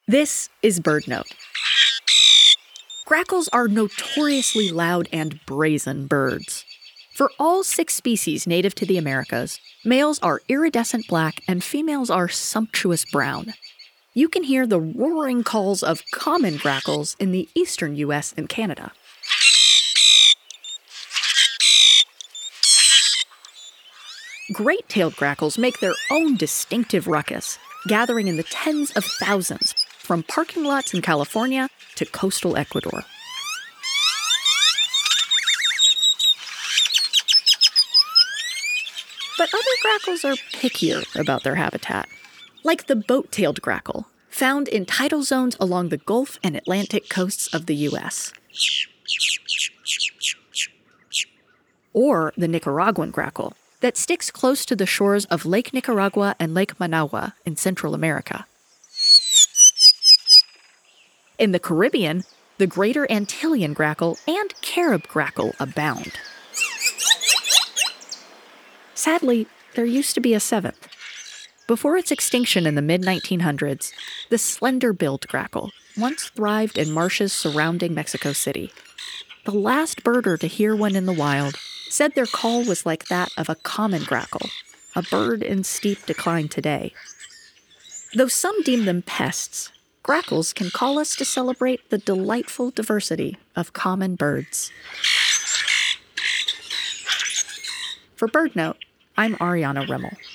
This is BirdNote. Grackles are notoriously loud and brazen birds. For all 6 species native to the Americas, males are iridescent black and females are sumptuous brown. You can hear the roaring calls of common grackles in the eastern U.S. and Canada. Great-tailed grackles make their own distinctive ruckus, gathering in the tens of thousands, from parking lots in California to coastal Ecuador. But other grackles are pickier about their habitat, like the boat-tailed grackle, found in tidal zones along the Gulf and Atlantic coasts of the U.S. Or the Nicaraguan grackle, that sticks close to the shores of Lake Nicaragua and Lake Managua in Central America. In the Caribbean, the greater Antillean grackle and Carib grackle abound. Sadly, there used to be a 7th. Before its extinction in the mid-1900s, the slender-billed grackle once thrived in marshes surrounding Mexico City. The last birder to hear one in the wild said their call was like that of a common grackle, a bird in steep decline today. Though some deem them pests, grackles can call us to celebrate the delightful diversity of common birds. For BirdNote, I'm Ariana Remmel.